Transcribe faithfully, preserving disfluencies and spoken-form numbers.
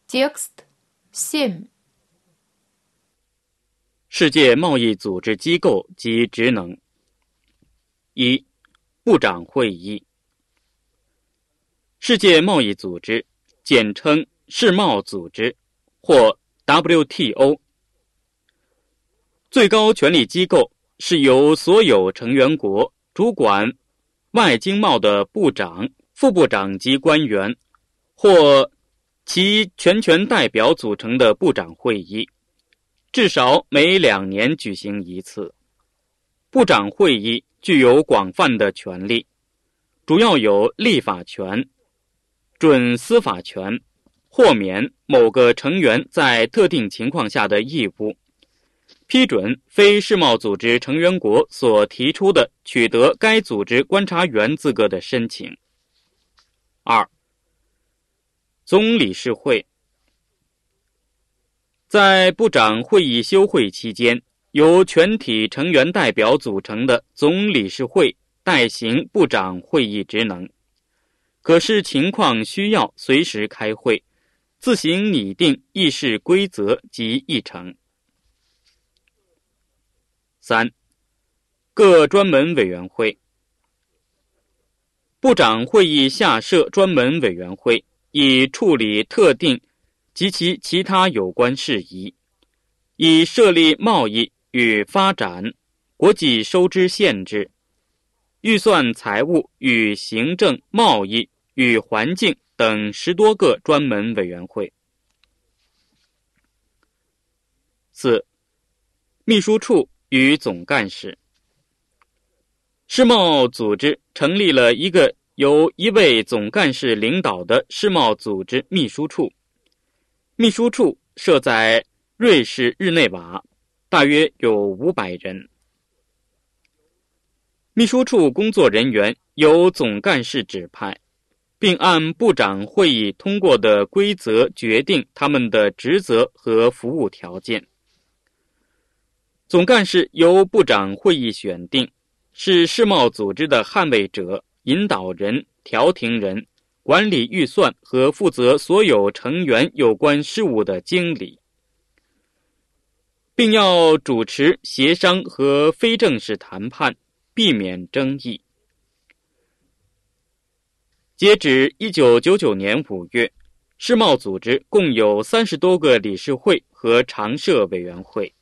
Текст семь. 世界贸易组织机构及职能。一、部长会议。世界贸易组织，简称世贸组织或 W T O， 最高权力机构是由所有成员国主管外经贸的部长、副部长级官员或其全权代表组成的部长会议，至少每两年举行一次。部长会议具有广泛的权力，主要有立法权、准司法权、豁免某个成员在特定情况下的义务，批准非世贸组织成员国所提出的取得该组织观察员资格的申请。二、总理事会。在部长会议休会期间，由全体成员代表组成的总理事会代行部长会议职能，可视情况需要随时开会，自行拟定议事规则及议程。三、各专门委员会。部长会议下设专门委员会，以处理特定及其其他有关事宜，以设立贸易与发展、国际收支限制、预算财务与行政、贸易与环境等十多个专门委员会。四、秘书处与总干事。世贸组织成立了一个由一位总干事领导的世贸组织秘书处，秘书处设在瑞士日内瓦，大约有五百人。秘书处工作人员由总干事指派，并按部长会议通过的规则决定他们的职责和服务条件。总干事由部长会议选定，是世贸组织的捍卫者、引导人、调停人，管理预算和负责所有成员有关事务的经理，并要主持协商和非正式谈判，避免争议。截止一九九九年五月，世贸组织共有三十多个理事会和常设委员会。